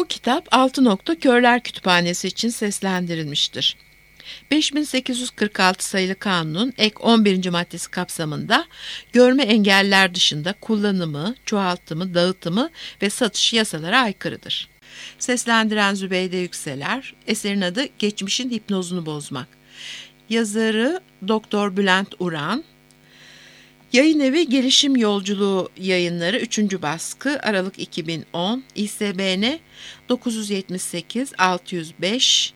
Bu kitap Altınok'ta Körler Kütüphanesi için seslendirilmiştir. 5846 sayılı kanunun ek 11. maddesi kapsamında görme engelliler dışında kullanımı, çoğaltımı, dağıtımı ve satışı yasalara aykırıdır. Seslendiren Zübeyde Yükseler, eserin adı Geçmişin Hipnozunu Bozmak. Yazarı Doktor Bülent Uran. Yayınevi Gelişim Yolculuğu Yayınları 3. baskı Aralık 2010 İSBN 978 605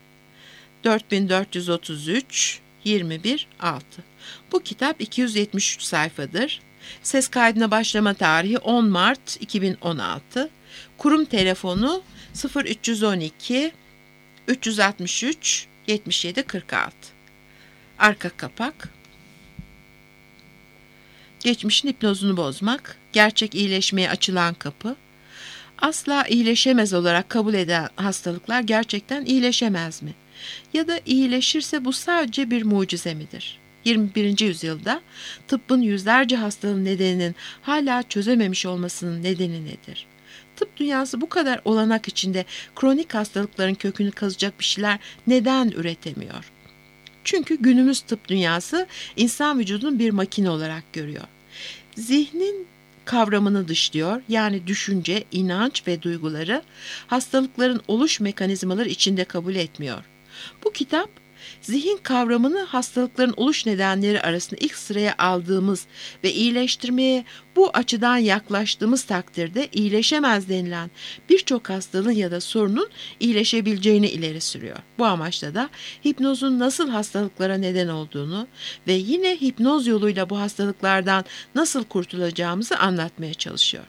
4433 21 6. Bu kitap 273 sayfadır. Ses kaydına başlama tarihi 10 Mart 2016. Kurum telefonu 0312 363 77 46. Arka kapak. Geçmişin hipnozunu bozmak, gerçek iyileşmeye açılan kapı. Asla iyileşemez olarak kabul eden hastalıklar gerçekten iyileşemez mi? Ya da iyileşirse bu sadece bir mucize midir? 21. yüzyılda tıbbın yüzlerce hastalığın nedeninin hala çözememiş olmasının nedeni nedir? Tıp dünyası bu kadar olanak içinde kronik hastalıkların kökünü kazacak bir şeyler neden üretemiyor? Çünkü günümüz tıp dünyası insan vücudunu bir makine olarak görüyor. Zihnin kavramını dışlıyor, yani düşünce, inanç ve duyguları hastalıkların oluş mekanizmaları içinde kabul etmiyor. Bu kitap, zihin kavramını hastalıkların oluş nedenleri arasında ilk sıraya aldığımız ve iyileştirmeye bu açıdan yaklaştığımız takdirde iyileşemez denilen birçok hastalığın ya da sorunun iyileşebileceğini ileri sürüyor. Bu amaçla da hipnozun nasıl hastalıklara neden olduğunu ve yine hipnoz yoluyla bu hastalıklardan nasıl kurtulacağımızı anlatmaya çalışıyor.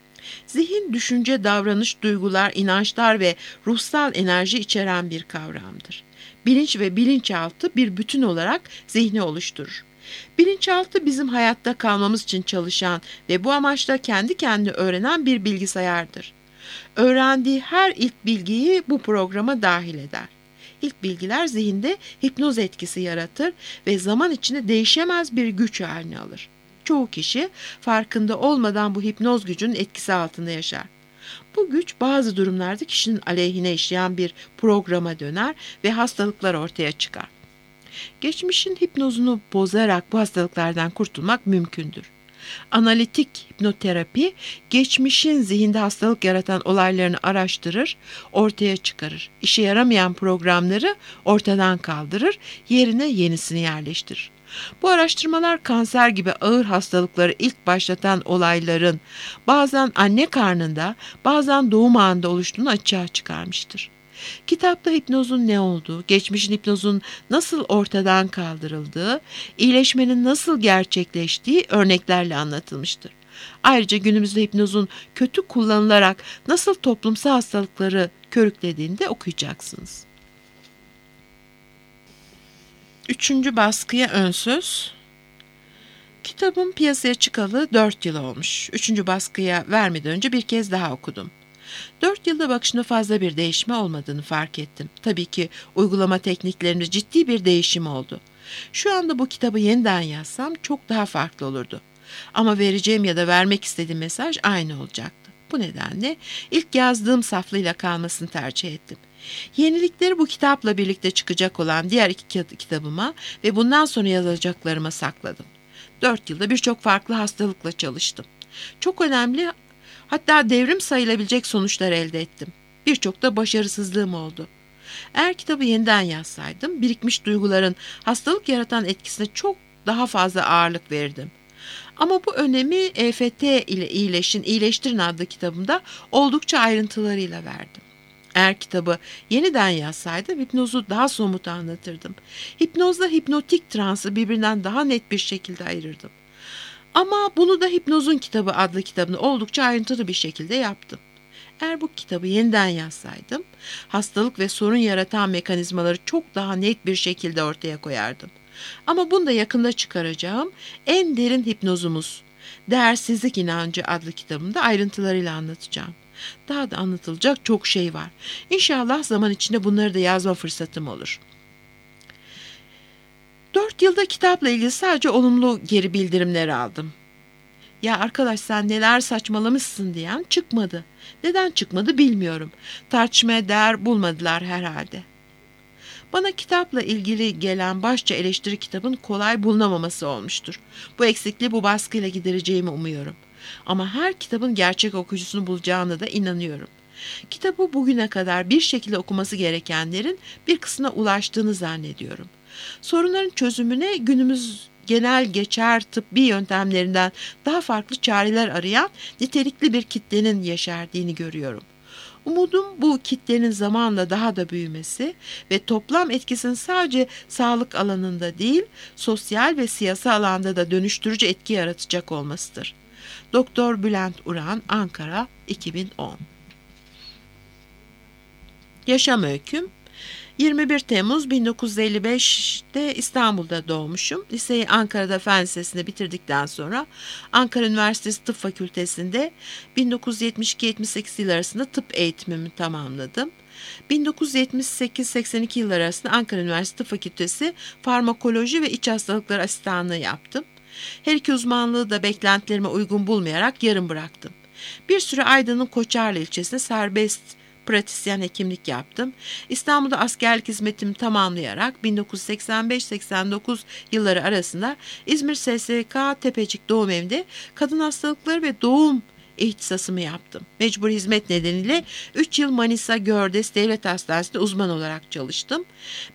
Zihin, düşünce, davranış, duygular, inançlar ve ruhsal enerji içeren bir kavramdır. Bilinç ve bilinçaltı bir bütün olarak zihni oluşturur. Bilinçaltı bizim hayatta kalmamız için çalışan ve bu amaçla kendi kendine öğrenen bir bilgisayardır. Öğrendiği her ilk bilgiyi bu programa dahil eder. İlk bilgiler zihinde hipnoz etkisi yaratır ve zaman içinde değişemez bir güç haline alır. Çoğu kişi farkında olmadan bu hipnoz gücünün etkisi altında yaşar. Bu güç bazı durumlarda kişinin aleyhine işleyen bir programa döner ve hastalıklar ortaya çıkar. Geçmişin hipnozunu bozarak bu hastalıklardan kurtulmak mümkündür. Analitik hipnoterapi, geçmişin zihinde hastalık yaratan olaylarını araştırır, ortaya çıkarır. İşe yaramayan programları ortadan kaldırır, yerine yenisini yerleştirir. Bu araştırmalar kanser gibi ağır hastalıkları ilk başlatan olayların bazen anne karnında, bazen doğum anında oluştuğunu açığa çıkarmıştır. Kitapta hipnozun ne olduğu, geçmişin hipnozun nasıl ortadan kaldırıldığı, iyileşmenin nasıl gerçekleştiği örneklerle anlatılmıştır. Ayrıca günümüzde hipnozun kötü kullanılarak nasıl toplumsal hastalıkları körüklediğini de okuyacaksınız. 3. baskıya ön söz. Kitabım piyasaya çıkalı 4 yıl olmuş. 3. baskıya vermeden önce bir kez daha okudum. 4 yılda bakışında fazla bir değişme olmadığını fark ettim. Tabii ki uygulama tekniklerimde ciddi bir değişim oldu. Şu anda bu kitabı yeniden yazsam çok daha farklı olurdu. Ama vereceğim ya da vermek istediğim mesaj aynı olacaktı. Bu nedenle ilk yazdığım saflığıyla kalmasını tercih ettim. Yenilikleri bu kitapla birlikte çıkacak olan diğer 2 kitabıma ve bundan sonra yazacaklarıma sakladım. 4 yılda birçok farklı hastalıkla çalıştım. Çok önemli, hatta devrim sayılabilecek sonuçlar elde ettim. Birçok da başarısızlığım oldu. Eğer kitabı yeniden yazsaydım, birikmiş duyguların hastalık yaratan etkisine çok daha fazla ağırlık verirdim. Ama bu önemi EFT ile İyileştirin adlı kitabımda oldukça ayrıntılarıyla verdim. Eğer kitabı yeniden yazsaydım hipnozu daha somut anlatırdım. Hipnozla hipnotik transı birbirinden daha net bir şekilde ayırırdım. Ama bunu da Hipnozun Kitabı adlı kitabını oldukça ayrıntılı bir şekilde yaptım. Eğer bu kitabı yeniden yazsaydım, hastalık ve sorun yaratan mekanizmaları çok daha net bir şekilde ortaya koyardım. Ama bunu da yakında çıkaracağım En Derin Hipnozumuz, Değersizlik İnancı adlı kitabımda ayrıntılarıyla anlatacağım. Daha da anlatılacak çok şey var. İnşallah zaman içinde bunları da yazma fırsatım olur. 4 yılda kitapla ilgili sadece olumlu geri bildirimler aldım. "Ya arkadaş sen neler saçmalamışsın" diyen çıkmadı. Neden çıkmadı bilmiyorum. Tartışmaya değer bulmadılar herhalde. Bana kitapla ilgili gelen başça eleştiri kitabın kolay bulunamaması olmuştur. Bu eksikliği bu baskıyla gidereceğimi umuyorum. Ama her kitabın gerçek okuyucusunu bulacağına da inanıyorum. Kitabı bugüne kadar bir şekilde okuması gerekenlerin bir kısmına ulaştığını zannediyorum. Sorunların çözümüne günümüz genel geçer tıbbi yöntemlerinden daha farklı çareler arayan nitelikli bir kitlenin yeşerdiğini görüyorum. Umudum bu kitlenin zamanla daha da büyümesi ve toplam etkisinin sadece sağlık alanında değil, sosyal ve siyasi alanda da dönüştürücü etki yaratacak olmasıdır. Doktor Bülent Uran, Ankara, 2010. Yaşam öyküm. 21 Temmuz 1955'te İstanbul'da doğmuşum. Liseyi Ankara'da Fen Lisesi'nde bitirdikten sonra Ankara Üniversitesi Tıp Fakültesi'nde 1972-78 yıl arasında tıp eğitimimi tamamladım. 1978-82 yılları arasında Ankara Üniversitesi Tıp Fakültesi Farmakoloji ve İç Hastalıkları Asistanlığı yaptım. Her iki uzmanlığı da beklentilerime uygun bulmayarak yarım bıraktım. Bir süre Aydın'ın Koçarlı ilçesinde serbest pratisyen hekimlik yaptım. İstanbul'da askerlik hizmetimi tamamlayarak 1985-89 yılları arasında İzmir SSK Tepecik Doğum Evi'nde kadın hastalıkları ve doğum ihtisasımı yaptım. Mecbur hizmet nedeniyle 3 yıl Manisa Gördes Devlet Hastanesi'nde uzman olarak çalıştım.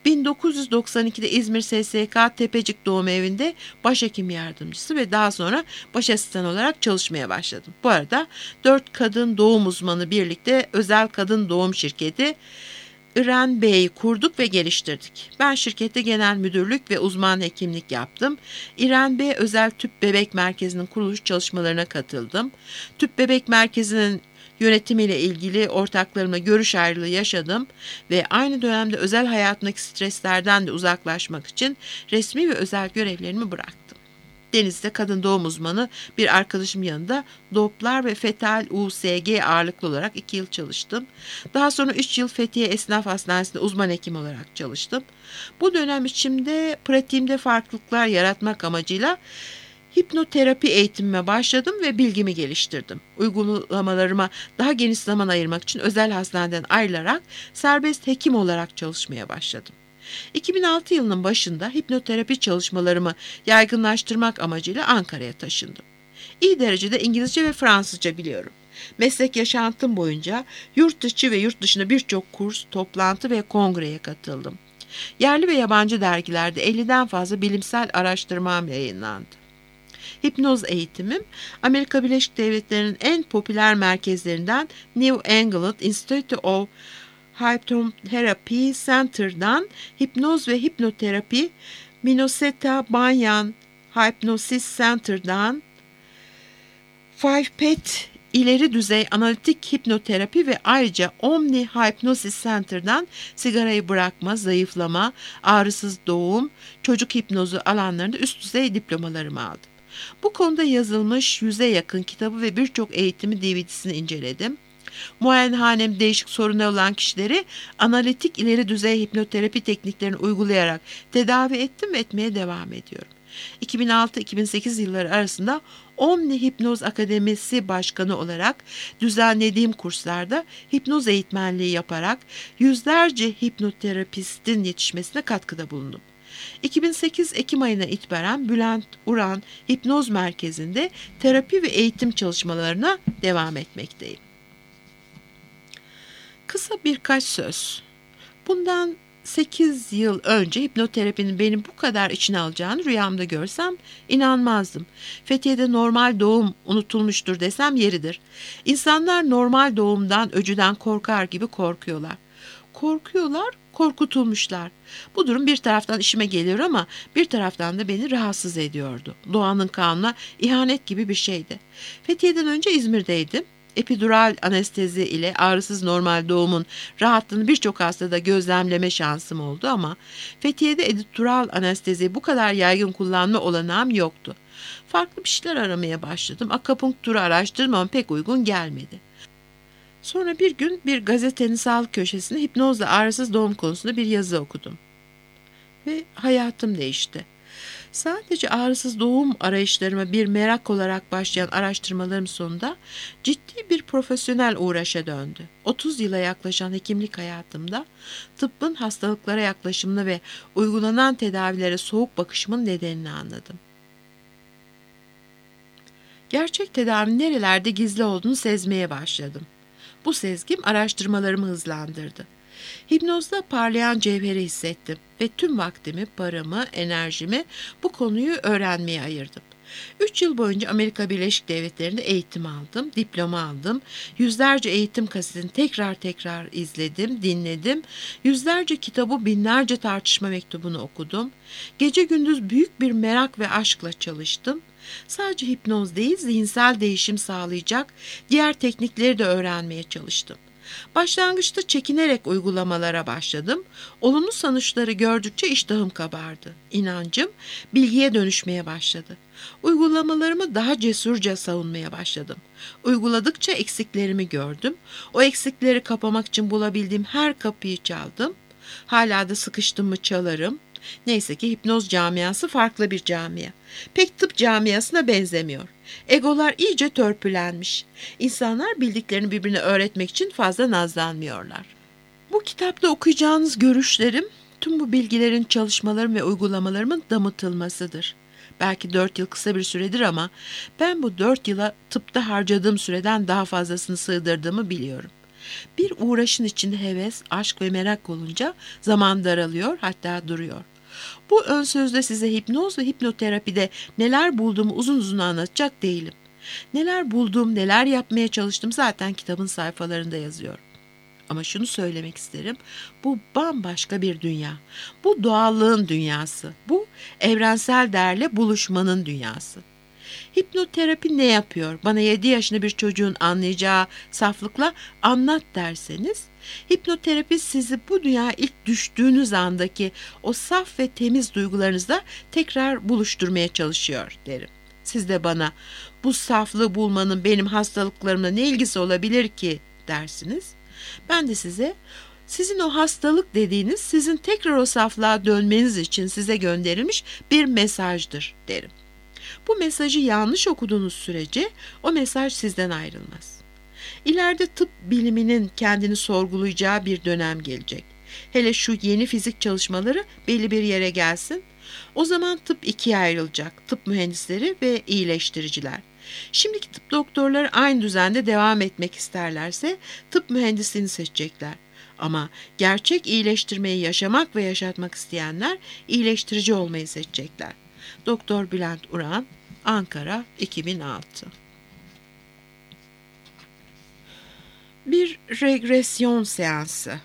1992'de İzmir SSK Tepecik Doğum Evi'nde başhekim yardımcısı ve daha sonra baş asistan olarak çalışmaya başladım. Bu arada 4 kadın doğum uzmanı birlikte özel kadın doğum şirketi İren Bey'i kurduk ve geliştirdik. Ben şirkette genel müdürlük ve uzman hekimlik yaptım. İren Bey Özel Tüp Bebek Merkezi'nin kuruluş çalışmalarına katıldım. Tüp Bebek Merkezi'nin yönetimiyle ilgili ortaklarımla görüş ayrılığı yaşadım ve aynı dönemde özel hayatımdaki streslerden de uzaklaşmak için resmi ve özel görevlerimi bıraktım. Deniz'de kadın doğum uzmanı bir arkadaşım yanında Doppler ve fetal USG ağırlıklı olarak 2 yıl çalıştım. Daha sonra 3 yıl Fethiye Esnaf Hastanesi'nde uzman hekim olarak çalıştım. Bu dönem içinde pratiğimde farklılıklar yaratmak amacıyla hipnoterapi eğitimime başladım ve bilgimi geliştirdim. Uygulamalarıma daha geniş zaman ayırmak için özel hastaneden ayrılarak serbest hekim olarak çalışmaya başladım. 2006 yılının başında hipnoterapi çalışmalarımı yaygınlaştırmak amacıyla Ankara'ya taşındım. İyi derecede İngilizce ve Fransızca biliyorum. Meslek yaşantım boyunca yurt içi ve yurt dışında birçok kurs, toplantı ve kongreye katıldım. Yerli ve yabancı dergilerde 50'den fazla bilimsel araştırmam yayınlandı. Hipnoz eğitimim Amerika Birleşik Devletleri'nin en popüler merkezlerinden New England Institute of Hypnotherapy Center'dan hipnoz ve hipnoterapi, Minnesota Banyan Hypnosis Center'dan Five Pet ileri düzey analitik hipnoterapi ve ayrıca Omni Hypnosis Center'dan sigarayı bırakma, zayıflama, ağrısız doğum, çocuk hipnozu alanlarında üst düzey diplomalarımı aldım. Bu konuda yazılmış 100'e yakın kitabı ve birçok eğitimi DVD'sini inceledim. Muayenehanem değişik sorunları olan kişileri analitik ileri düzey hipnoterapi tekniklerini uygulayarak tedavi ettim ve etmeye devam ediyorum. 2006-2008 yılları arasında Omni Hipnoz Akademisi Başkanı olarak düzenlediğim kurslarda hipnoz eğitmenliği yaparak yüzlerce hipnoterapistin yetişmesine katkıda bulundum. 2008 Ekim ayına itibaren Bülent Uran Hipnoz Merkezi'nde terapi ve eğitim çalışmalarına devam etmekteyim. Kısa birkaç söz. Bundan 8 yıl önce hipnoterapinin beni bu kadar içine alacağını rüyamda görsem inanmazdım. Fethiye'de normal doğum unutulmuştur desem yeridir. İnsanlar normal doğumdan, öcüden korkar gibi korkuyorlar. Korkutulmuşlar. Bu durum bir taraftan işime geliyor ama bir taraftan da beni rahatsız ediyordu. Doğanın kanuna ihanet gibi bir şeydi. Fethiye'den önce İzmir'deydim. Epidural anestezi ile ağrısız normal doğumun rahatlığını birçok hastada gözlemleme şansım oldu ama Fethiye'de epidural anesteziyi bu kadar yaygın kullanma olanağım yoktu. Farklı bir şeyler aramaya başladım. Akupunkturu araştırmam pek uygun gelmedi. Sonra bir gün bir gazetenin sağlık köşesinde hipnozla ağrısız doğum konusunda bir yazı okudum. Ve hayatım değişti. Sadece ağrısız doğum arayışlarıma bir merak olarak başlayan araştırmalarım sonunda ciddi bir profesyonel uğraşa döndü. 30 yıla yaklaşan hekimlik hayatımda tıbbın hastalıklara yaklaşımını ve uygulanan tedavilere soğuk bakışımın nedenini anladım. Gerçek tedavinin nerelerde gizli olduğunu sezmeye başladım. Bu sezgim araştırmalarımı hızlandırdı. Hipnozda parlayan cevheri hissettim ve tüm vaktimi, paramı, enerjimi bu konuyu öğrenmeye ayırdım. 3 yıl boyunca Amerika Birleşik Devletleri'nde eğitim aldım, diploma aldım, yüzlerce eğitim kasetini tekrar izledim, dinledim, yüzlerce kitabı, binlerce tartışma mektubunu okudum, gece gündüz büyük bir merak ve aşkla çalıştım. Sadece hipnoz değil, zihinsel değişim sağlayacak diğer teknikleri de öğrenmeye çalıştım. Başlangıçta çekinerek uygulamalara başladım. Olumlu sonuçları gördükçe iştahım kabardı. İnancım bilgiye dönüşmeye başladı. Uygulamalarımı daha cesurca savunmaya başladım. Uyguladıkça eksiklerimi gördüm. O eksikleri kapamak için bulabildiğim her kapıyı çaldım. Hala da sıkıştım mı çalarım. Neyse ki hipnoz camiası farklı bir camia. Pek tıp camiasına benzemiyor. Egolar iyice törpülenmiş. İnsanlar bildiklerini birbirine öğretmek için fazla nazlanmıyorlar. Bu kitapta okuyacağınız görüşlerim, tüm bu bilgilerin, çalışmalarım ve uygulamalarımın damıtılmasıdır. Belki 4 yıl kısa bir süredir ama ben bu 4 yıla tıpta harcadığım süreden daha fazlasını sığdırdığımı biliyorum. Bir uğraşın içinde heves, aşk ve merak olunca zaman daralıyor, hatta duruyor. Bu ön sözde size hipnoz ve hipnoterapide neler bulduğumu uzun uzun anlatacak değilim. Neler bulduğum, neler yapmaya çalıştım zaten kitabın sayfalarında yazıyor. Ama şunu söylemek isterim, bu bambaşka bir dünya. Bu doğallığın dünyası, bu evrensel değerle buluşmanın dünyası. Hipnoterapi ne yapıyor? Bana 7 yaşında bir çocuğun anlayacağı saflıkla anlat derseniz, hipnoterapi sizi bu dünyaya ilk düştüğünüz andaki o saf ve temiz duygularınızla tekrar buluşturmaya çalışıyor derim. Siz de bana bu saflığı bulmanın benim hastalıklarımla ne ilgisi olabilir ki dersiniz. Ben de size sizin o hastalık dediğiniz sizin tekrar o saflığa dönmeniz için size gönderilmiş bir mesajdır derim. Bu mesajı yanlış okuduğunuz sürece o mesaj sizden ayrılmaz. İleride tıp biliminin kendini sorgulayacağı bir dönem gelecek. Hele şu yeni fizik çalışmaları belli bir yere gelsin. O zaman tıp ikiye ayrılacak. Tıp mühendisleri ve iyileştiriciler. Şimdiki tıp doktorları aynı düzende devam etmek isterlerse tıp mühendisliğini seçecekler. Ama gerçek iyileştirmeyi yaşamak ve yaşatmak isteyenler iyileştirici olmayı seçecekler. Doktor Bülent Uran, Ankara, 2006. Bir regresyon seansı.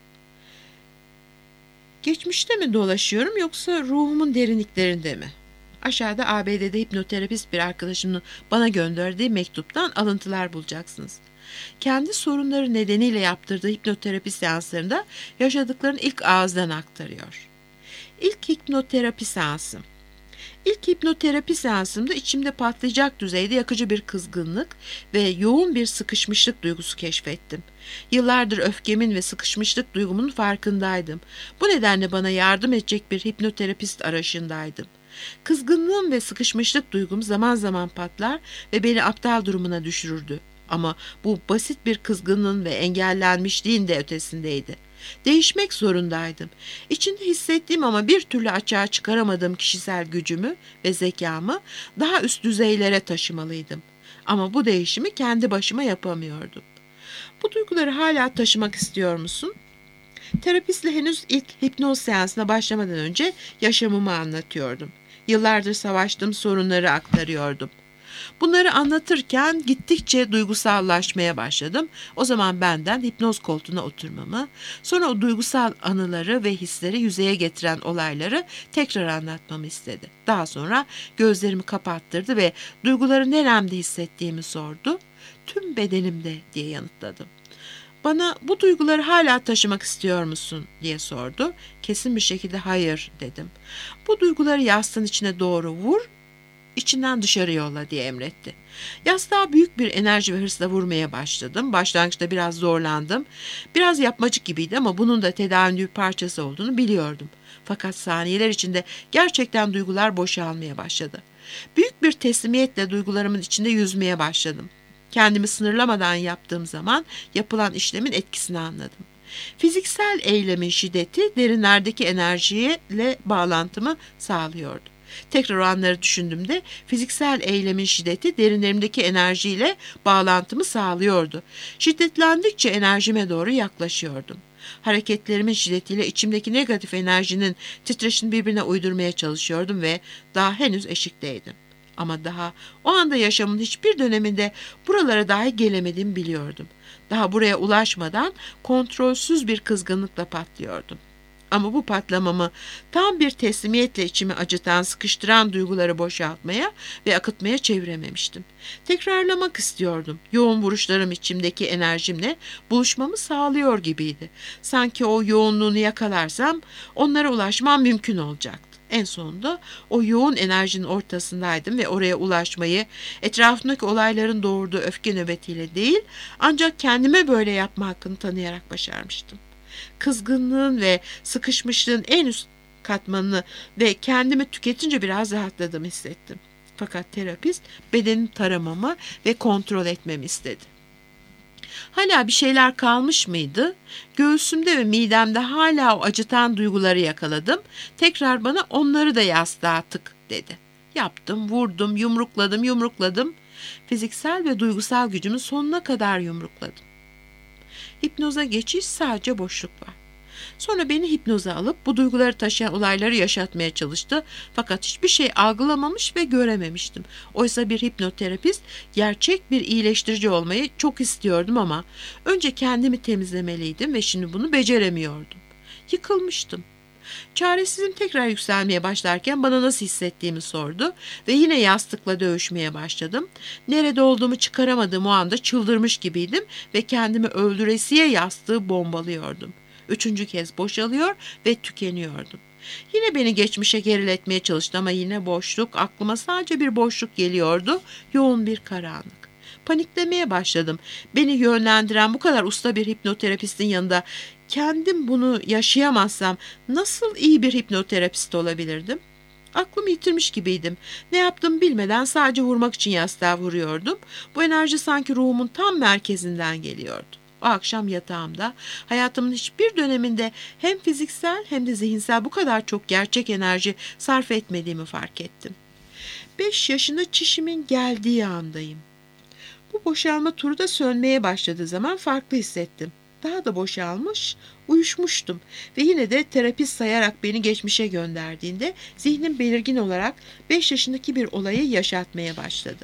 Geçmişte mi dolaşıyorum yoksa ruhumun derinliklerinde mi? Aşağıda ABD'de hipnoterapist bir arkadaşımın bana gönderdiği mektuptan alıntılar bulacaksınız. Kendi sorunları nedeniyle yaptırdığı hipnoterapi seanslarında yaşadıklarını ilk ağızdan aktarıyor. İlk hipnoterapi seansım. İlk hipnoterapi seansımda içimde patlayacak düzeyde yakıcı bir kızgınlık ve yoğun bir sıkışmışlık duygusu keşfettim. Yıllardır öfkemin ve sıkışmışlık duygumun farkındaydım. Bu nedenle bana yardım edecek bir hipnoterapist arayışındaydım. Kızgınlığım ve sıkışmışlık duygum zaman zaman patlar ve beni aptal durumuna düşürürdü. Ama bu basit bir kızgınlığın ve engellenmişliğin de ötesindeydi. Değişmek zorundaydım. İçinde hissettiğim ama bir türlü açığa çıkaramadığım kişisel gücümü ve zekamı daha üst düzeylere taşımalıydım. Ama bu değişimi kendi başıma yapamıyordum. Bu duyguları hala taşımak istiyor musun? Terapistle henüz ilk hipnoz seansına başlamadan önce yaşamımı anlatıyordum. Yıllardır savaştığım sorunları aktarıyordum. Bunları anlatırken gittikçe duygusallaşmaya başladım. O zaman benden hipnoz koltuğuna oturmamı, sonra o duygusal anıları ve hisleri yüzeye getiren olayları tekrar anlatmamı istedi. Daha sonra gözlerimi kapattırdı ve duyguları neremde hissettiğimi sordu. Tüm bedenimde diye yanıtladım. Bana bu duyguları hala taşımak istiyor musun diye sordu. Kesin bir şekilde hayır dedim. Bu duyguları yastığın içine doğru vur İçinden dışarı yolla diye emretti. Yastığa büyük bir enerji ve hırsla vurmaya başladım. Başlangıçta biraz zorlandım. Biraz yapmacık gibiydi ama bunun da tedavinin bir parçası olduğunu biliyordum. Fakat saniyeler içinde gerçekten duygular boşalmaya başladı. Büyük bir teslimiyetle duygularımın içinde yüzmeye başladım. Kendimi sınırlamadan yaptığım zaman yapılan işlemin etkisini anladım. Fiziksel eylemin şiddeti derinlerdeki enerjiyle bağlantımı sağlıyordu. Tekrar o anları düşündüğümde fiziksel eylemin şiddeti derinlerimdeki enerjiyle bağlantımı sağlıyordu. Şiddetlendikçe enerjime doğru yaklaşıyordum. Hareketlerimin şiddetiyle içimdeki negatif enerjinin titreşini birbirine uydurmaya çalışıyordum ve daha henüz eşikteydim. Ama daha o anda yaşamın hiçbir döneminde buralara dahi gelemediğimi biliyordum. Daha buraya ulaşmadan kontrolsüz bir kızgınlıkla patlıyordum. Ama bu patlamamı tam bir teslimiyetle içimi acıtan, sıkıştıran duyguları boşaltmaya ve akıtmaya çevirememiştim. Tekrarlamak istiyordum. Yoğun vuruşlarım içimdeki enerjimle buluşmamı sağlıyor gibiydi. Sanki o yoğunluğunu yakalarsam onlara ulaşmam mümkün olacaktı. En sonunda o yoğun enerjinin ortasındaydım ve oraya ulaşmayı etrafındaki olayların doğurduğu öfke nöbetiyle değil, ancak kendime böyle yapma hakkını tanıyarak başarmıştım. Kızgınlığın ve sıkışmışlığın en üst katmanını ve kendimi tüketince biraz rahatladığımı hissettim. Fakat terapist bedenimi taramamı ve kontrol etmemi istedi. Hala bir şeyler kalmış mıydı? Göğsümde ve midemde hala o acıtan duyguları yakaladım. Tekrar bana onları da yastığa tık dedi. Yaptım, vurdum, yumrukladım. Fiziksel ve duygusal gücümün sonuna kadar yumrukladım. Hipnoza geçiş sadece boşluk var. Sonra beni hipnoza alıp bu duyguları taşıyan olayları yaşatmaya çalıştı. Fakat hiçbir şey algılamamış ve görememiştim. Oysa bir hipnoterapist gerçek bir iyileştirici olmayı çok istiyordum ama önce kendimi temizlemeliydim ve şimdi bunu beceremiyordum. Yıkılmıştım. Çaresizim tekrar yükselmeye başlarken bana nasıl hissettiğimi sordu ve yine yastıkla dövüşmeye başladım. Nerede olduğumu çıkaramadığım o anda çıldırmış gibiydim ve kendimi öldüresiye yastığı bombalıyordum. 3. kez boşalıyor ve tükeniyordum. Yine beni geçmişe geriletmeye çalıştı ama yine boşluk, aklıma sadece bir boşluk geliyordu, yoğun bir karanlık. Paniklemeye başladım. Beni yönlendiren bu kadar usta bir hipnoterapistin yanında kendim bunu yaşayamazsam nasıl iyi bir hipnoterapist olabilirdim? Aklımı yitirmiş gibiydim. Ne yaptığımı bilmeden sadece vurmak için yastığa vuruyordum. Bu enerji sanki ruhumun tam merkezinden geliyordu. O akşam yatağımda hayatımın hiçbir döneminde hem fiziksel hem de zihinsel bu kadar çok gerçek enerji sarf etmediğimi fark ettim. 5 yaşında çişimin geldiği andayım. Bu boşalma turu da sönmeye başladığı zaman farklı hissettim. Daha da boşalmış, uyuşmuştum ve yine de terapist sayarak beni geçmişe gönderdiğinde zihnim belirgin olarak 5 yaşındaki bir olayı yaşatmaya başladı.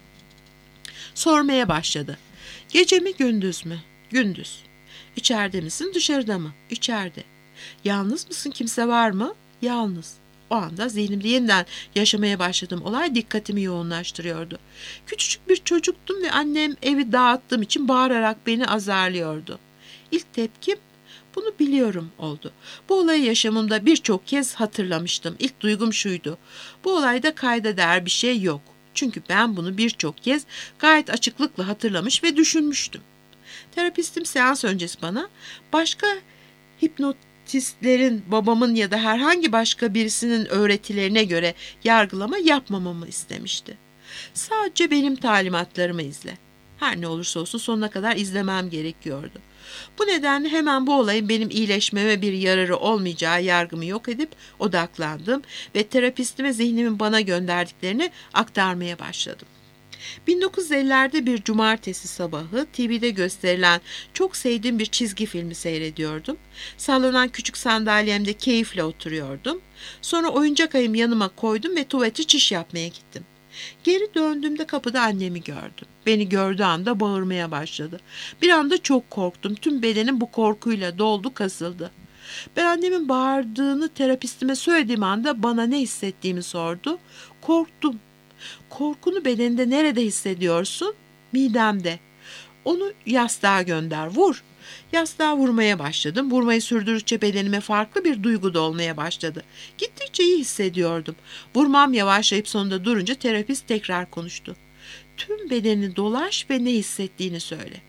Sormaya başladı. Gece mi gündüz mü? Gündüz. İçeride misin dışarıda mı? İçeride. Yalnız mısın kimse var mı? Yalnız. O anda zihnimde yeniden yaşamaya başladığım olay dikkatimi yoğunlaştırıyordu. Küçücük bir çocuktum ve annem evi dağıttığım için bağırarak beni azarlıyordu. İlk tepkim bunu biliyorum oldu. Bu olayı yaşamımda birçok kez hatırlamıştım. İlk duygum şuydu. Bu olayda kayda değer bir şey yok. Çünkü ben bunu birçok kez gayet açıklıkla hatırlamış ve düşünmüştüm. Terapistim seans öncesi bana başka hipnotistlerin, babamın ya da herhangi başka birisinin öğretilerine göre yargılama yapmamamı istemişti. Sadece benim talimatlarımı izle. Her ne olursa olsun sonuna kadar izlemem gerekiyordu. Bu nedenle hemen bu olayın benim iyileşmeme bir yararı olmayacağı yargımı yok edip odaklandım ve terapistime zihnimin bana gönderdiklerini aktarmaya başladım. 1950'lerde bir cumartesi sabahı TV'de gösterilen çok sevdiğim bir çizgi filmi seyrediyordum. Sallanan küçük sandalyemde keyifle oturuyordum. Sonra oyuncak ayımı yanıma koydum ve tuvalete çiş yapmaya gittim. Geri döndüğümde kapıda annemi gördüm. Beni gördüğü anda bağırmaya başladı. Bir anda çok korktum. Tüm bedenim bu korkuyla doldu, kasıldı. Ben annemin bağırdığını terapistime söylediğim anda bana ne hissettiğimi sordu. Korktum. Korkunu bedeninde nerede hissediyorsun? Midemde. Onu yastığa gönder, vur. Yastığa vurmaya başladım. Vurmayı sürdürdükçe bedenime farklı bir duygu dolmaya başladı. Gittikçe iyi hissediyordum. Vurmam yavaşlayıp sonunda durunca terapist tekrar konuştu. Tüm bedenini dolaş ve ne hissettiğini söyle.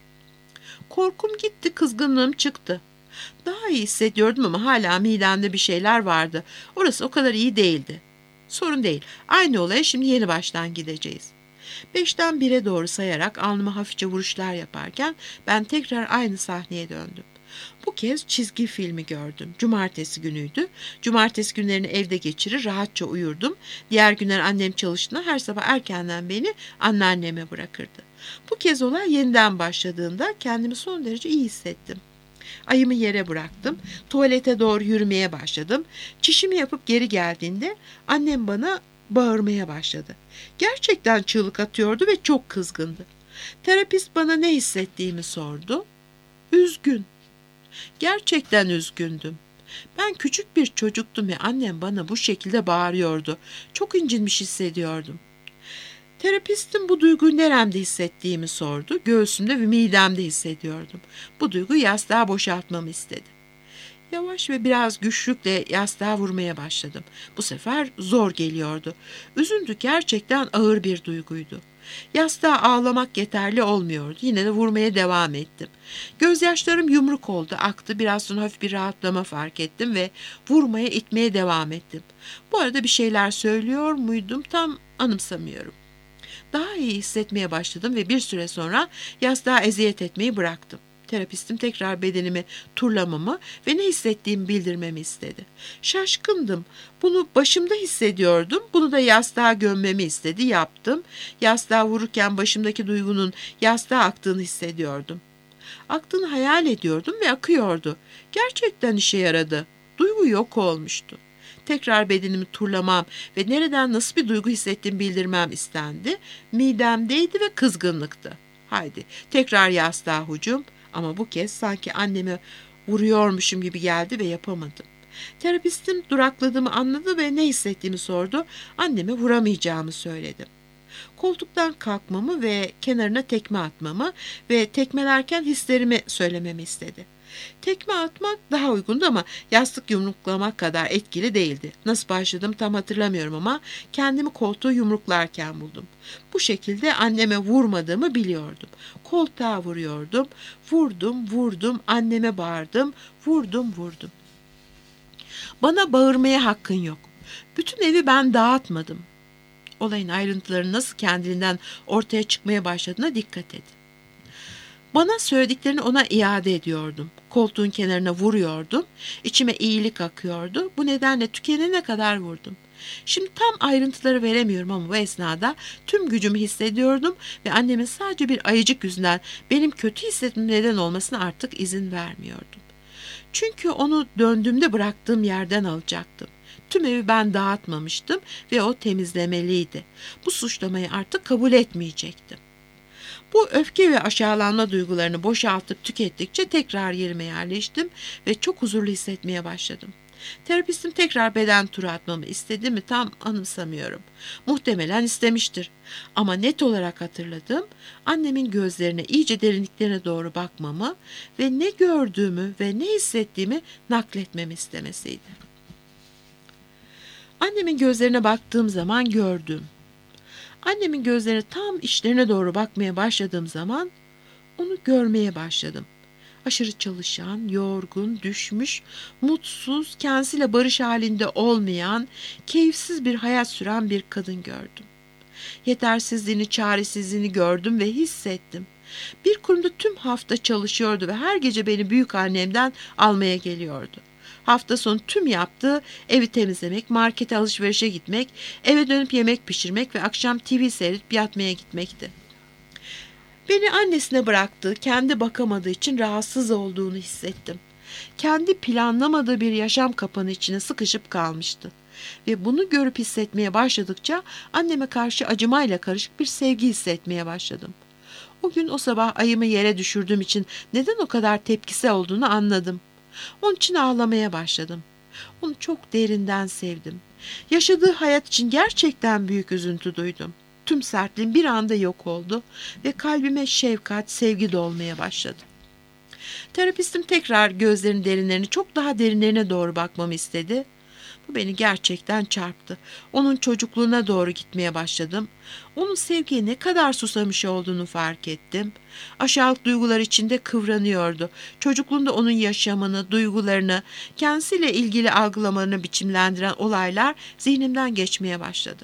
Korkum gitti, kızgınlığım çıktı. Daha iyi hissediyordum ama hala midemde bir şeyler vardı. Orası o kadar iyi değildi. Sorun değil. Aynı olaya şimdi yeni baştan gideceğiz. 5'ten 1'e doğru sayarak alnıma hafifçe vuruşlar yaparken ben tekrar aynı sahneye döndüm. Bu kez çizgi filmi gördüm. Cumartesi günüydü. Cumartesi günlerini evde geçirir, rahatça uyurdum. Diğer günler annem çalıştığında her sabah erkenden beni anneanneme bırakırdı. Bu kez olay yeniden başladığında kendimi son derece iyi hissettim. Ayımı yere bıraktım. Tuvalete doğru yürümeye başladım. Çişimi yapıp geri geldiğinde annem bana bağırmaya başladı. Gerçekten çığlık atıyordu ve çok kızgındı. Terapist bana ne hissettiğimi sordu. Üzgün. Gerçekten üzgündüm. Ben küçük bir çocuktum ve annem bana bu şekilde bağırıyordu. Çok incinmiş hissediyordum. Terapistim bu duyguyu neremde hissettiğimi sordu. Göğsümde ve midemde hissediyordum. Bu duyguyu yastığa boşaltmamı istedi. Yavaş ve biraz güçlükle yastığa vurmaya başladım. Bu sefer zor geliyordu. Üzüntü gerçekten ağır bir duyguydu. Yastığa ağlamak yeterli olmuyordu. Yine de vurmaya devam ettim. Gözyaşlarım yumruk oldu, aktı. Biraz sonra hafif bir rahatlama fark ettim ve vurmaya, itmeye devam ettim. Bu arada bir şeyler söylüyor muydum tam anımsamıyorum. Daha iyi hissetmeye başladım ve bir süre sonra yastığa eziyet etmeyi bıraktım. Terapistim tekrar bedenimi turlamamı ve ne hissettiğimi bildirmemi istedi. Şaşkındım. Bunu başımda hissediyordum. Bunu da yastığa gömmemi istedi. Yaptım. Yastığa vururken başımdaki duygunun yastığa aktığını hissediyordum. Aktığını hayal ediyordum ve akıyordu. Gerçekten işe yaradı. Duygu yok olmuştu. Tekrar bedenimi turlamam ve nereden nasıl bir duygu hissettiğimi bildirmem istendi. Midemdeydi ve kızgınlıktı. Haydi tekrar yastığa hücum. Ama bu kez sanki anneme vuruyormuşum gibi geldi ve yapamadım. Terapistim durakladığımı anladı ve ne hissettiğimi sordu. Anneme vuramayacağımı söyledim. Koltuktan kalkmamı ve kenarına tekme atmamı ve tekmelerken hislerimi söylememi istedi. Tekme atmak daha uygundu ama yastık yumruklamak kadar etkili değildi. Nasıl başladım tam hatırlamıyorum ama kendimi koltuğu yumruklarken buldum. Bu şekilde anneme vurmadığımı biliyordum. Koltuğa vuruyordum, vurdum, anneme bağırdım, vurdum. Bana bağırmaya hakkın yok. Bütün evi ben dağıtmadım. Olayın ayrıntıları nasıl kendiliğinden ortaya çıkmaya başladığına dikkat edin. Bana söylediklerini ona iade ediyordum. Koltuğun kenarına vuruyordum. İçime iyilik akıyordu. Bu nedenle tükenene kadar vurdum. Şimdi tam ayrıntıları veremiyorum ama bu esnada tüm gücümü hissediyordum ve annemin sadece bir ayıcık yüzünden benim kötü hissetmem neden olmasına artık izin vermiyordum. Çünkü onu döndüğümde bıraktığım yerden alacaktım. Tüm evi ben dağıtmamıştım ve o temizlemeliydi. Bu suçlamayı artık kabul etmeyecektim. Bu öfke ve aşağılanma duygularını boşaltıp tükettikçe tekrar yerime yerleştim ve çok huzurlu hissetmeye başladım. Terapistim tekrar beden turu atmamı istedi mi tam anımsamıyorum. Muhtemelen istemiştir. Ama net olarak hatırladığım annemin gözlerine iyice derinliklerine doğru bakmamı ve ne gördüğümü ve ne hissettiğimi nakletmemi istemesiydi. Annemin gözlerine baktığım zaman gördüm. Annemin gözlerine tam içlerine doğru bakmaya başladığım zaman onu görmeye başladım. Aşırı çalışan, yorgun, düşmüş, mutsuz, kendisiyle barış halinde olmayan, keyifsiz bir hayat süren bir kadın gördüm. Yetersizliğini, çaresizliğini gördüm ve hissettim. Bir kurumda tüm hafta çalışıyordu ve her gece beni büyükannemden almaya geliyordu. Hafta sonu tüm yaptığı evi temizlemek, markete alışverişe gitmek, eve dönüp yemek pişirmek ve akşam TV seyredip yatmaya gitmekti. Beni annesine bıraktığı, kendi bakamadığı için rahatsız olduğunu hissettim. Kendi planlamadığı bir yaşam kapanı içine sıkışıp kalmıştı. Ve bunu görüp hissetmeye başladıkça anneme karşı acımayla karışık bir sevgi hissetmeye başladım. O gün o sabah ayımı yere düşürdüğüm için neden o kadar tepkisi olduğunu anladım. Onun için ağlamaya başladım. Onu çok derinden sevdim. Yaşadığı hayat için gerçekten büyük üzüntü duydum. tüm sertliğim bir anda yok oldu ve kalbime şefkat, sevgi dolmaya başladı. Terapistim tekrar gözlerin derinlerini, çok daha derinlerine doğru bakmamı istedi. Bu beni gerçekten çarptı. Onun çocukluğuna doğru gitmeye başladım. Onun sevgiye ne kadar susamış olduğunu fark ettim. Aşağılık duygular içinde kıvranıyordu. Çocukluğunda onun yaşamını, duygularını, kendisiyle ilgili algılamalarını biçimlendiren olaylar zihnimden geçmeye başladı.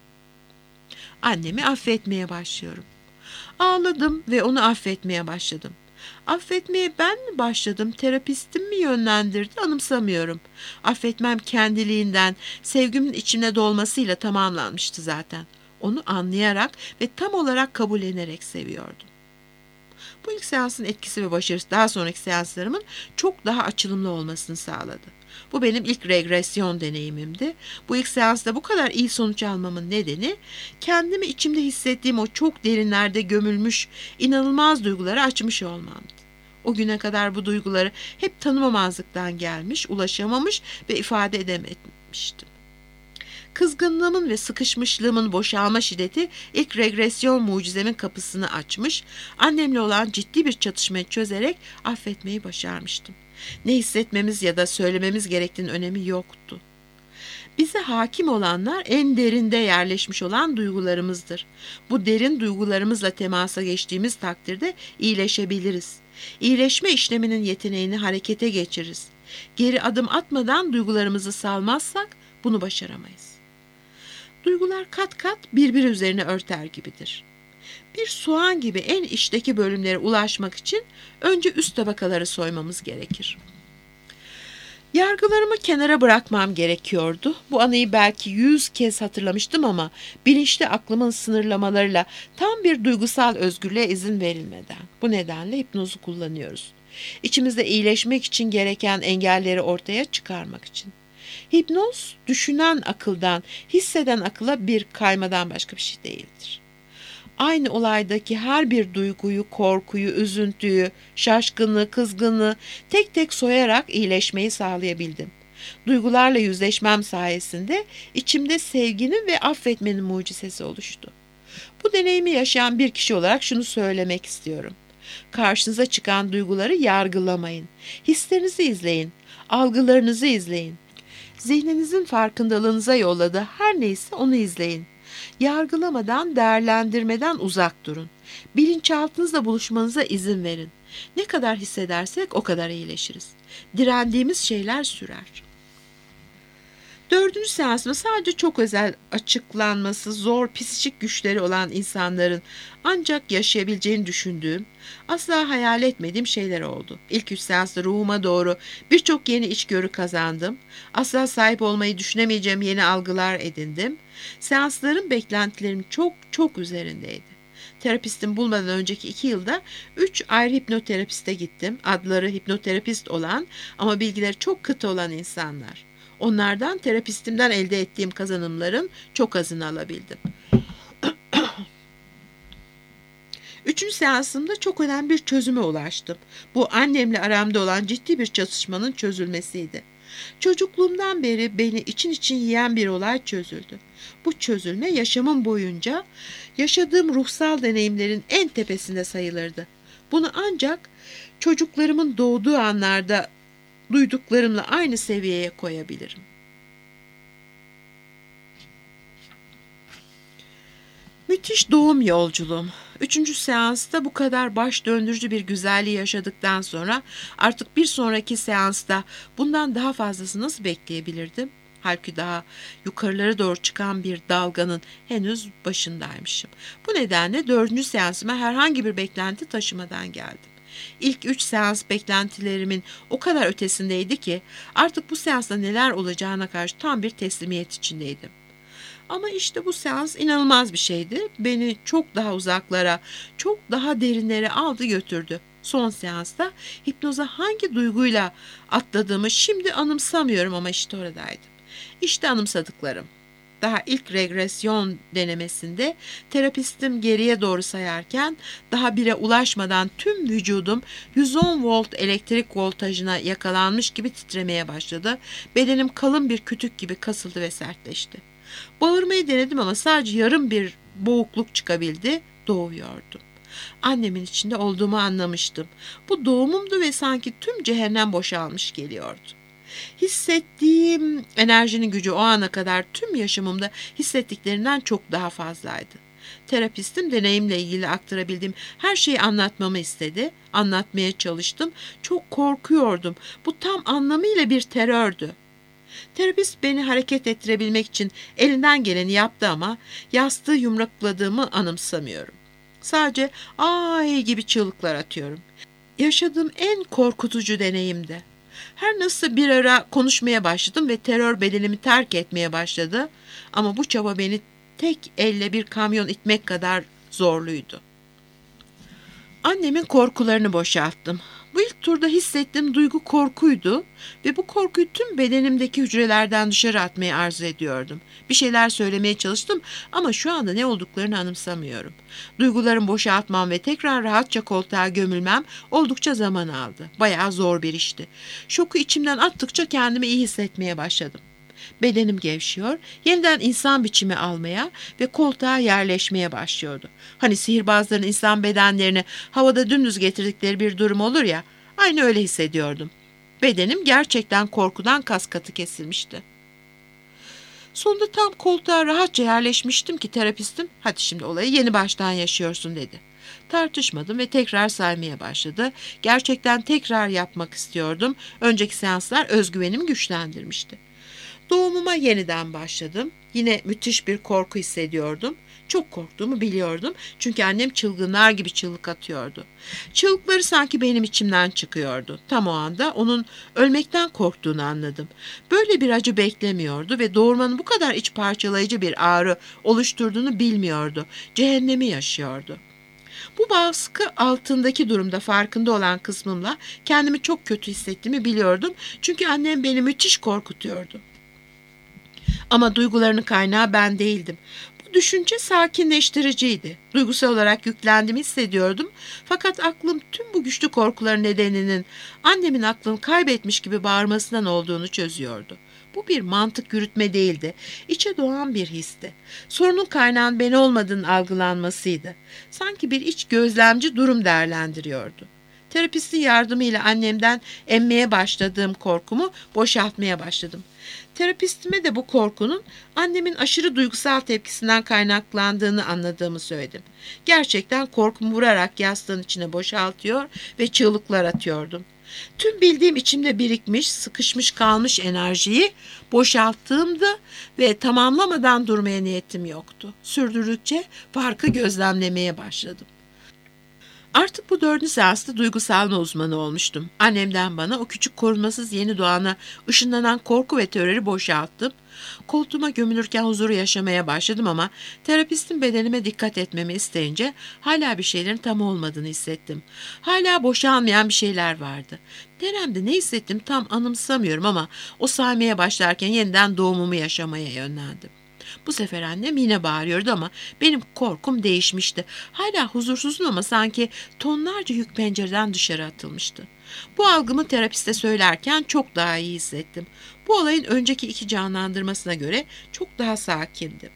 Annemi affetmeye başlıyorum. Ağladım ve onu affetmeye başladım. Affetmeye ben mi başladım, terapistim mi yönlendirdi anımsamıyorum. Affetmem kendiliğinden, sevgimin içine dolmasıyla tamamlanmıştı zaten. Onu anlayarak ve tam olarak kabullenerek seviyordum. Bu ilk seansın etkisi ve başarısı daha sonraki seanslarımın çok daha açılımlı olmasını sağladı. Bu benim ilk regresyon deneyimimdi. Bu ilk seansta bu kadar iyi sonuç almamın nedeni kendimi içimde hissettiğim o çok derinlerde gömülmüş inanılmaz duyguları açmış olmamdı. O güne kadar bu duyguları hep tanımamazlıktan gelmiş, ulaşamamış ve ifade edememiştim. Kızgınlığımın ve sıkışmışlığımın boşalma şiddeti ilk regresyon mucizemin kapısını açmış, annemle olan ciddi bir çatışmayı çözerek affetmeyi başarmıştım. Ne hissetmemiz ya da söylememiz gerektiğinin önemi yoktu. Bize hakim olanlar en derinde yerleşmiş olan duygularımızdır. Bu derin duygularımızla temasa geçtiğimiz takdirde iyileşebiliriz. İyileşme işleminin yeteneğini harekete geçiririz. Geri adım atmadan duygularımızı salmazsak bunu başaramayız. Duygular kat kat birbiri üzerine örter gibidir. Bir soğan gibi en içteki bölümlere ulaşmak için önce üst tabakaları soymamız gerekir. Yargılarımı kenara bırakmam gerekiyordu. Bu anıyı belki 100 kez hatırlamıştım ama bilinçli aklımın sınırlamalarıyla tam bir duygusal özgürlüğe izin verilmeden. Bu nedenle hipnozu kullanıyoruz. İçimizde iyileşmek için gereken engelleri ortaya çıkarmak için. Hipnoz, düşünen akıldan, hisseden akıla bir kaymadan başka bir şey değildir. Aynı olaydaki her bir duyguyu, korkuyu, üzüntüyü, şaşkınlığı, kızgınlığı tek tek soyarak iyileşmeyi sağlayabildim. Duygularla yüzleşmem sayesinde içimde sevginin ve affetmenin mucizesi oluştu. Bu deneyimi yaşayan bir kişi olarak şunu söylemek istiyorum. Karşınıza çıkan duyguları yargılamayın. Hislerinizi izleyin, algılarınızı izleyin. Zihninizin farkındalığınıza yolladığı her neyse onu izleyin. Yargılamadan, değerlendirmeden uzak durun. Bilinçaltınızla buluşmanıza izin verin. Ne kadar hissedersek o kadar iyileşiriz. Direndiğimiz şeyler sürer. 4. seansımda sadece çok özel, açıklanması zor psikik güçleri olan insanların ancak yaşayabileceğini düşündüğüm, asla hayal etmediğim şeyler oldu. İlk 3 seansta ruhuma doğru birçok yeni içgörü kazandım. Asla sahip olmayı düşünemeyeceğim yeni algılar edindim. Seansların beklentilerim çok üzerindeydi. Terapistim bulmadan önceki 2 yılda 3 ayrı hipnoterapiste gittim. Adları hipnoterapist olan ama bilgileri çok kıt olan insanlar. Onlardan terapistimden elde ettiğim kazanımların çok azını alabildim. 3. seansımda çok önemli bir çözüme ulaştım. Bu annemle aramda olan ciddi bir çatışmanın çözülmesiydi. Çocukluğumdan beri beni için için yiyen bir olay çözüldü. Bu çözülme yaşamım boyunca yaşadığım ruhsal deneyimlerin en tepesinde sayılırdı. Bunu ancak çocuklarımın doğduğu anlarda duyduklarımla aynı seviyeye koyabilirim. Müthiş doğum yolculuğum. 3. seansta bu kadar baş döndürücü bir güzelliği yaşadıktan sonra artık bir sonraki seansta bundan daha fazlasını nasıl bekleyebilirdim? Halbuki daha yukarılara doğru çıkan bir dalganın henüz başındaymışım. Bu nedenle 4. seansıma herhangi bir beklenti taşımadan geldim. İlk 3 seans beklentilerimin o kadar ötesindeydi ki artık bu seansta neler olacağına karşı tam bir teslimiyet içindeydim. Ama işte bu seans inanılmaz bir şeydi. Beni çok daha uzaklara, çok daha derinlere aldı götürdü. Son seansta hipnoza hangi duyguyla atladığımı şimdi anımsamıyorum ama işte oradaydım. İşte anımsadıklarım. Daha ilk regresyon denemesinde terapistim geriye doğru sayarken daha 1'e ulaşmadan tüm vücudum 110 volt elektrik voltajına yakalanmış gibi titremeye başladı. Bedenim kalın bir kütük gibi kasıldı ve sertleşti. Bağırmayı denedim ama sadece yarım bir boğukluk çıkabildi, doğuyordum. Annemin içinde olduğumu anlamıştım. Bu doğumumdu ve sanki tüm cehennem boşalmış geliyordu. Hissettiğim enerjinin gücü o ana kadar tüm yaşamımda hissettiklerimden çok daha fazlaydı. Terapistim deneyimle ilgili aktarabildiğim her şeyi anlatmamı istedi. Anlatmaya çalıştım. Çok korkuyordum. Bu tam anlamıyla bir terördü. Terapist beni hareket ettirebilmek için elinden geleni yaptı ama yastığı yumrukladığımı anımsamıyorum. Sadece ay gibi çığlıklar atıyorum. Yaşadığım en korkutucu deneyimdi. Her nasıl bir ara konuşmaya başladım ve terör bedenimi terk etmeye başladı. Ama bu çaba beni tek elle bir kamyon itmek kadar zorluydu. Annemin korkularını boşalttım. Bu ilk turda hissettiğim duygu korkuydu ve bu korkuyu tüm bedenimdeki hücrelerden dışarı atmayı arzu ediyordum. Bir şeyler söylemeye çalıştım ama şu anda ne olduklarını anımsamıyorum. Duygularımı boşaltmam ve tekrar rahatça koltuğa gömülmem oldukça zaman aldı. Bayağı zor bir işti. Şoku içimden attıkça kendimi iyi hissetmeye başladım. Bedenim gevşiyor, yeniden insan biçimi almaya ve koltuğa yerleşmeye başlıyordu. Hani sihirbazların insan bedenlerini havada dümdüz getirdikleri bir durum olur ya, aynı öyle hissediyordum. Bedenim gerçekten korkudan kas katı kesilmişti. Sonunda tam koltuğa rahatça yerleşmiştim ki terapistim, "Hadi şimdi olayı yeni baştan yaşıyorsun," dedi. Tartışmadım ve tekrar saymaya başladı. Gerçekten tekrar yapmak istiyordum. Önceki seanslar özgüvenimi güçlendirmişti. Doğumuma yeniden başladım. Yine müthiş bir korku hissediyordum. Çok korktuğumu biliyordum çünkü annem çılgınlar gibi çığlık atıyordu. Çığlıkları sanki benim içimden çıkıyordu. Tam o anda onun ölmekten korktuğunu anladım. Böyle bir acı beklemiyordu ve doğurmanın bu kadar iç parçalayıcı bir ağrı oluşturduğunu bilmiyordu. Cehennemi yaşıyordu. Bu baskı altındaki durumda farkında olan kısmımla kendimi çok kötü hissettiğimi biliyordum çünkü annem beni müthiş korkutuyordu. Ama duygularının kaynağı ben değildim. Bu düşünce sakinleştiriciydi. Duygusal olarak yüklendiğimi hissediyordum. Fakat aklım tüm bu güçlü korkuların nedeninin annemin aklını kaybetmiş gibi bağırmasından olduğunu çözüyordu. Bu bir mantık yürütme değildi. İçe doğan bir histi. Sorunun kaynağının ben olmadığının algılanmasıydı. Sanki bir iç gözlemci durum değerlendiriyordu. Terapistin yardımıyla annemden emmeye başladığım korkumu boşaltmaya başladım. Terapistime de bu korkunun annemin aşırı duygusal tepkisinden kaynaklandığını anladığımı söyledim. Gerçekten korkumu vurarak yastığın içine boşaltıyor ve çığlıklar atıyordum. Tüm bildiğim içimde birikmiş, sıkışmış kalmış enerjiyi boşalttığımda ve tamamlamadan durmaya niyetim yoktu. Sürdürdükçe farkı gözlemlemeye başladım. Artık bu 4. seansta duygusalma uzmanı olmuştum. Annemden bana o küçük korunmasız yeni doğana ışınlanan korku ve terörü boşalttım. Koltuğuma gömülürken huzuru yaşamaya başladım ama terapistin bedenime dikkat etmemi isteyince hala bir şeylerin tam olmadığını hissettim. Hala boşalmayan bir şeyler vardı. Neremde ne hissettim tam anımsamıyorum ama o saymaya başlarken yeniden doğumumu yaşamaya yönlendim. Bu sefer annem yine bağırıyordu ama benim korkum değişmişti. Hala huzursuzum ama sanki tonlarca yük pencereden dışarı atılmıştı. Bu algımı terapiste söylerken çok daha iyi hissettim. Bu olayın önceki 2 canlandırmasına göre çok daha sakindim.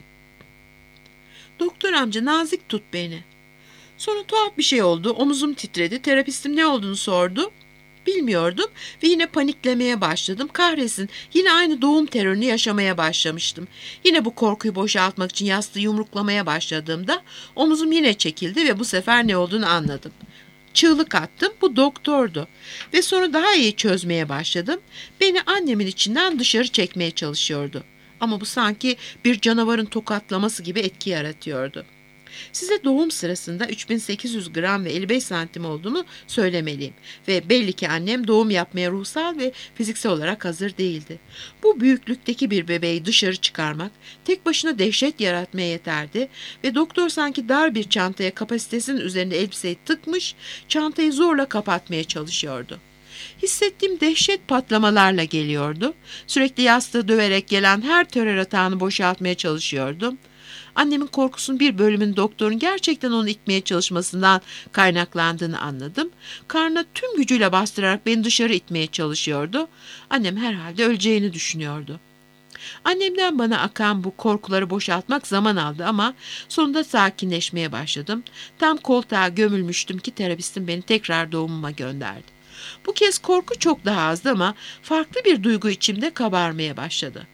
"Doktor amca, nazik tut beni." Sonra tuhaf bir şey oldu. Omuzum titredi. Terapistim ne olduğunu sordu. Bilmiyordum ve yine paniklemeye başladım. Kahretsin, yine aynı doğum terörünü yaşamaya başlamıştım. Yine bu korkuyu boşaltmak için yastığı yumruklamaya başladığımda omuzum yine çekildi ve bu sefer ne olduğunu anladım. Çığlık attım, bu doktordu ve sonra daha iyi çözmeye başladım. Beni annemin içinden dışarı çekmeye çalışıyordu. Ama bu sanki bir canavarın tokatlaması gibi etki yaratıyordu. Size doğum sırasında 3800 gram ve 55 santim olduğumu söylemeliyim ve belli ki annem doğum yapmaya ruhsal ve fiziksel olarak hazır değildi. Bu büyüklükteki bir bebeği dışarı çıkarmak tek başına dehşet yaratmaya yeterdi ve doktor sanki dar bir çantaya kapasitesinin üzerinde elbiseyi tıkmış, çantayı zorla kapatmaya çalışıyordu. Hissettiğim dehşet patlamalarla geliyordu. Sürekli yastığı döverek gelen her terör atağını boşaltmaya çalışıyordum. Annemin korkusunun bir bölümünün doktorun gerçekten onu itmeye çalışmasından kaynaklandığını anladım. Karnına tüm gücüyle bastırarak beni dışarı itmeye çalışıyordu. Annem herhalde öleceğini düşünüyordu. Annemden bana akan bu korkuları boşaltmak zaman aldı ama sonunda sakinleşmeye başladım. Tam koltuğa gömülmüştüm ki terapistim beni tekrar doğumuma gönderdi. Bu kez korku çok daha azdı ama farklı bir duygu içimde kabarmaya başladı.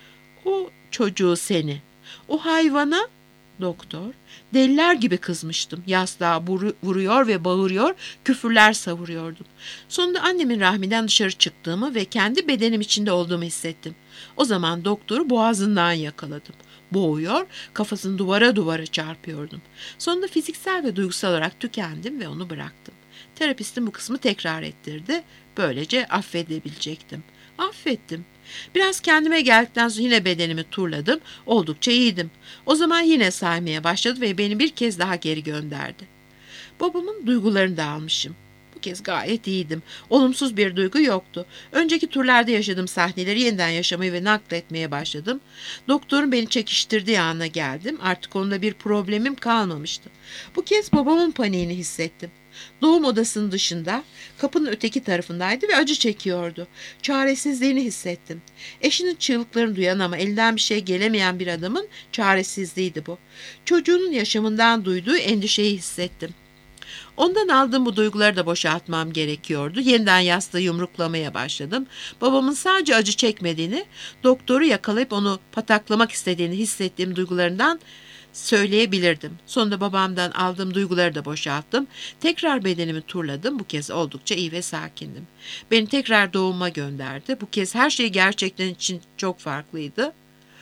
O çocuğu seni, o hayvana, doktor, deliler gibi kızmıştım. Yastığa vuruyor ve bağırıyor, küfürler savuruyordum. Sonunda annemin rahminden dışarı çıktığımı ve kendi bedenim içinde olduğumu hissettim. O zaman doktoru boğazından yakaladım. Boğuyor, kafasını duvara çarpıyordum. Sonunda fiziksel ve duygusal olarak tükendim ve onu bıraktım. Terapistim bu kısmı tekrar ettirdi. Böylece affedebilecektim. Affettim. Biraz kendime geldikten sonra yine bedenimi turladım. Oldukça iyiydim. O zaman yine saymaya başladı ve beni bir kez daha geri gönderdi. Babamın duygularını da almışım. Bu kez gayet iyiydim. Olumsuz bir duygu yoktu. Önceki turlarda yaşadığım sahneleri yeniden yaşamayı ve nakletmeye başladım. Doktorun beni çekiştirdiği ana geldim. Artık onda bir problemim kalmamıştı. Bu kez babamın paniğini hissettim. Doğum odasının dışında, kapının öteki tarafındaydı ve acı çekiyordu. Çaresizliğini hissettim. Eşinin çığlıklarını duyan ama elinden bir şey gelemeyen bir adamın çaresizliğiydi bu. Çocuğunun yaşamından duyduğu endişeyi hissettim. Ondan aldığım bu duyguları da boşaltmam gerekiyordu. Yeniden yastığı yumruklamaya başladım. Babamın sadece acı çekmediğini, doktoru yakalayıp onu pataklamak istediğini hissettiğim duygularından söyleyebilirdim. Sonunda babamdan aldığım duyguları da boşalttım. Tekrar bedenimi turladım. Bu kez oldukça iyi ve sakindim. Beni tekrar doğuma gönderdi. Bu kez her şey gerçekten için çok farklıydı.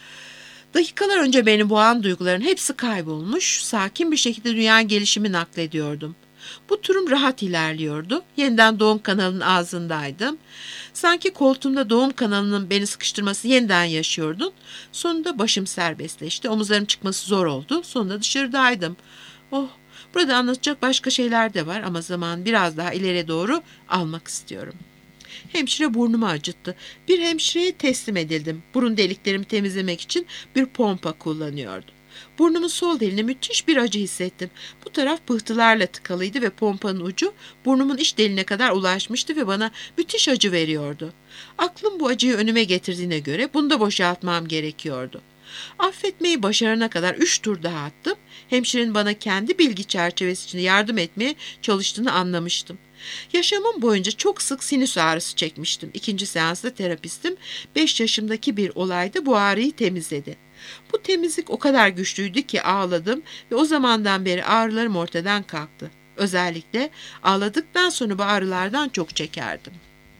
Dakikalar önce beni boğan duyguların hepsi kaybolmuş, sakin bir şekilde dünyanın gelişimi naklediyordum. Bu turum rahat ilerliyordu. Yeniden doğum kanalının ağzındaydım. Sanki koltuğumda doğum kanalının beni sıkıştırması yeniden yaşıyordum. Sonunda başım serbestleşti. Omuzlarım çıkması zor oldu. Sonunda dışarıdaydım. Oh, burada anlatacak başka şeyler de var ama zaman biraz daha ileriye doğru almak istiyorum. Hemşire burnumu acıttı. Bir hemşireye teslim edildim. Burun deliklerimi temizlemek için bir pompa kullanıyordu. Burnumun sol deline müthiş bir acı hissettim. Bu taraf pıhtılarla tıkalıydı ve pompanın ucu burnumun iç deline kadar ulaşmıştı ve bana müthiş acı veriyordu. Aklım bu acıyı önüme getirdiğine göre bunu da boşaltmam gerekiyordu. Affetmeyi başarana kadar 3 tur daha attım. Hemşirenin bana kendi bilgi çerçevesi içinde yardım etmeye çalıştığını anlamıştım. Yaşamım boyunca çok sık sinüs ağrısı çekmiştim. İkinci seansta terapistim 5 yaşımdaki bir olayda bu ağrıyı temizledi. Bu temizlik o kadar güçlüydü ki ağladım ve o zamandan beri ağrılarım ortadan kalktı. Özellikle ağladıktan sonra bu ağrılardan çok çekerdim.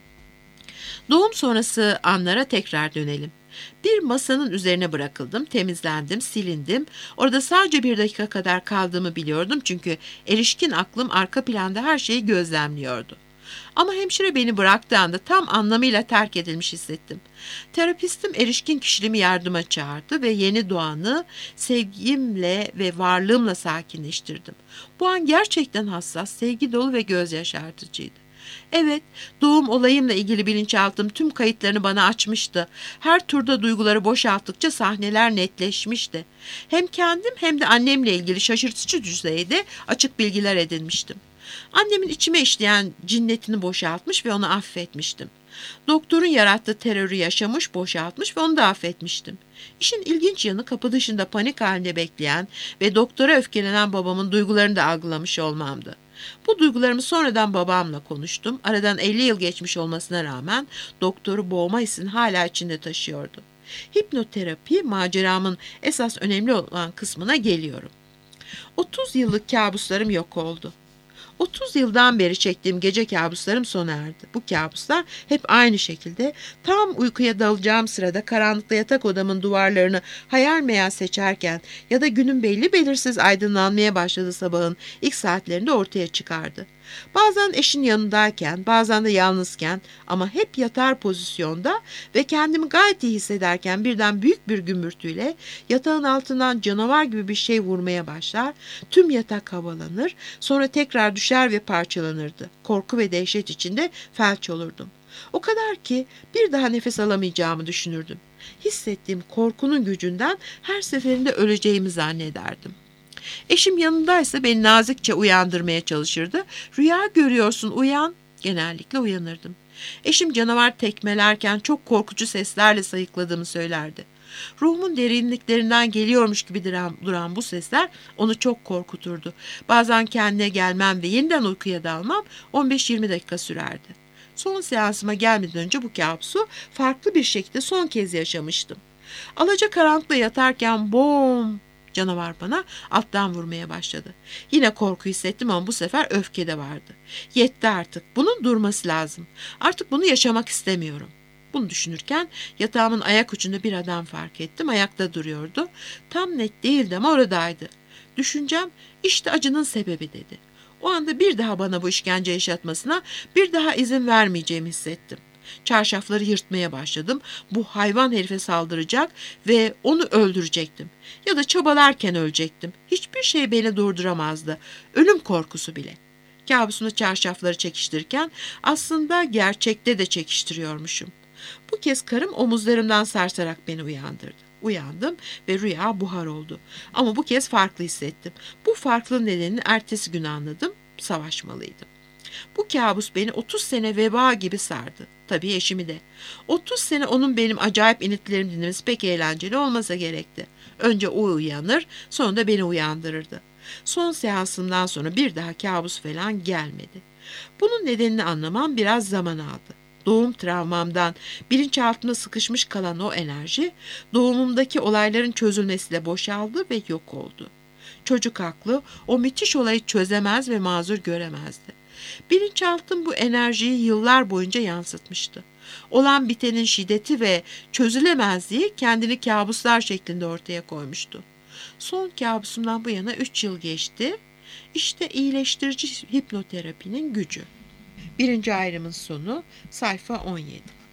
Doğum sonrası anlara tekrar dönelim. Bir masanın üzerine bırakıldım, temizlendim, silindim. Orada sadece 1 dakika kadar kaldığımı biliyordum çünkü erişkin aklım arka planda her şeyi gözlemliyordu. Ama hemşire beni bıraktığı anda tam anlamıyla terk edilmiş hissettim. Terapistim erişkin kişiliğimi yardıma çağırdı ve yeni doğanı sevgimle ve varlığımla sakinleştirdim. Bu an gerçekten hassas, sevgi dolu ve göz yaşartıcıydı. Evet, doğum olayımla ilgili bilinçaltım tüm kayıtlarını bana açmıştı. Her turda duyguları boşalttıkça sahneler netleşmişti. Hem kendim hem de annemle ilgili şaşırtıcı düzeyde açık bilgiler edinmiştim. Annemin içime işleyen cinnetini boşaltmış ve onu affetmiştim. Doktorun yarattığı terörü yaşamış, boşaltmış ve onu da affetmiştim. İşin ilginç yanı kapı dışında panik halinde bekleyen ve doktora öfkelenen babamın duygularını da algılamış olmamdı. Bu duygularımı sonradan babamla konuştum. Aradan 50 yıl geçmiş olmasına rağmen doktoru boğma hissini hala içinde taşıyordu. Hipnoterapi maceramın esas önemli olan kısmına geliyorum. 30 yıllık kabuslarım yok oldu. 30 yıldan beri çektiğim gece kabuslarım sona erdi. Bu kabuslar hep aynı şekilde tam uykuya dalacağım sırada karanlıkta yatak odamın duvarlarını hayal meyal seçerken ya da günün belli belirsiz aydınlanmaya başladığı sabahın ilk saatlerinde ortaya çıkardı. Bazen eşin yanındayken, bazen de yalnızken ama hep yatar pozisyonda ve kendimi gayet iyi hissederken birden büyük bir gümbürtüyle yatağın altından canavar gibi bir şey vurmaya başlar, tüm yatak havalanır, sonra tekrar düşer ve parçalanırdı. Korku ve dehşet içinde felç olurdum. O kadar ki bir daha nefes alamayacağımı düşünürdüm. Hissettiğim korkunun gücünden her seferinde öleceğimi zannederdim. Eşim yanındaysa beni nazikçe uyandırmaya çalışırdı. Rüya görüyorsun, uyan. Genellikle uyanırdım. Eşim canavar tekmelerken çok korkucu seslerle sayıkladığımı söylerdi. Ruhumun derinliklerinden geliyormuş gibi duran bu sesler onu çok korkuturdu. Bazen kendine gelmem ve yeniden uykuya dalmam 15-20 dakika sürerdi. Son seansıma gelmeden önce bu kabusu farklı bir şekilde son kez yaşamıştım. Alacakaranlıkta yatarken bom! Canavar bana alttan vurmaya başladı. Yine korku hissettim ama bu sefer öfke de vardı. Yetti artık. Bunun durması lazım. Artık bunu yaşamak istemiyorum. Bunu düşünürken yatağımın ayak ucunda bir adam fark ettim. Ayakta duruyordu. Tam net değildi ama oradaydı. Düşüncem işte acının sebebi dedi. O anda bir daha bana bu işkence yaşatmasına bir daha izin vermeyeceğimi hissettim. Çarşafları yırtmaya başladım. Bu hayvan herife saldıracak ve onu öldürecektim. Ya da çabalarken ölecektim. Hiçbir şey beni durduramazdı. Ölüm korkusu bile. Kabusumda çarşafları çekiştirirken aslında gerçekte de çekiştiriyormuşum. Bu kez karım omuzlarımdan sarsarak beni uyandırdı. Uyandım ve rüya buhar oldu. Ama bu kez farklı hissettim. Bu farklılığın nedenini ertesi gün anladım. Savaşmalıydım. Bu kabus beni 30 sene veba gibi sardı. Tabii eşimi de. 30 sene onun benim acayip iniltilerimi dinlemesi pek eğlenceli olmasa gerekti. Önce o uyanır, sonra da beni uyandırırdı. Son seansımdan sonra bir daha kabus falan gelmedi. Bunun nedenini anlamam biraz zaman aldı. Doğum travmamdan bilinçaltımda sıkışmış kalan o enerji, doğumumdaki olayların çözülmesiyle boşaldı ve yok oldu. Çocuk aklı o müthiş olayı çözemez ve mazur göremezdi. Bilinçaltım bu enerjiyi yıllar boyunca yansıtmıştı. Olan bitenin şiddeti ve çözülemezliği kendini kabuslar şeklinde ortaya koymuştu. Son kabusumdan bu yana 3 yıl geçti. İşte iyileştirici hipnoterapinin gücü. Birinci ayrımın sonu, sayfa 17.